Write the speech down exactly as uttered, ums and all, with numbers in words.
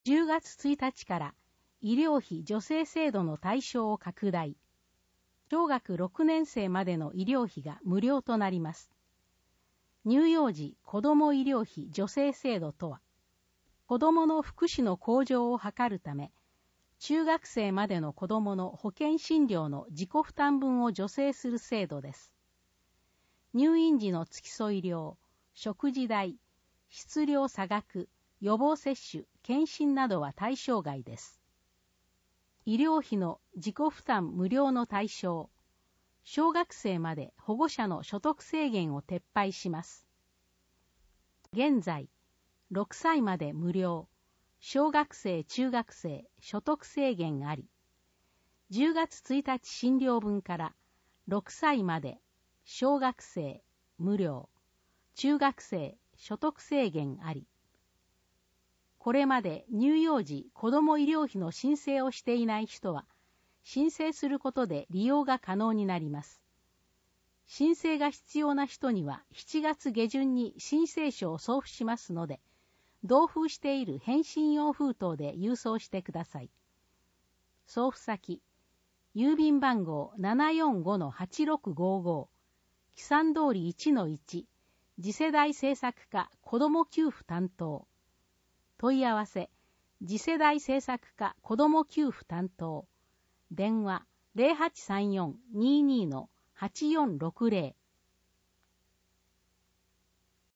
じゅうがつついたちから医療費助成制度の対象を拡大。小学ろくねん生までの医療費が無料となります。乳幼児子ども医療費助成制度とは、子どもの福祉の向上を図るため、中学生までの子どもの保険診療の自己負担分を助成する制度です。入院時の付き添い料、食事代、質量差額、予防接種、検診などは対象外です。医療費の自己負担無料の対象、小学生まで保護者の所得制限を撤廃します。現在、ろくさいまで無料、小学生、中学生、所得制限あり、じゅうがつついたち診療分からろくさいまで小学生、無料、中学生、所得制限あり、これまで乳幼児子ども医療費の申請をしていない人は、申請することで利用が可能になります。申請が必要な人にはしちがつげじゅんに申請書を送付しますので、同封している返信用封筒で郵送してください。送付先、郵便番号 ななよんごのはちろくごご、きさん通り いちのいち、次世代政策課子ども給付担当。問い合わせ、次世代政策課子ども給付担当。電話 ゼロはちさんよん にーにー はちよんろくゼロ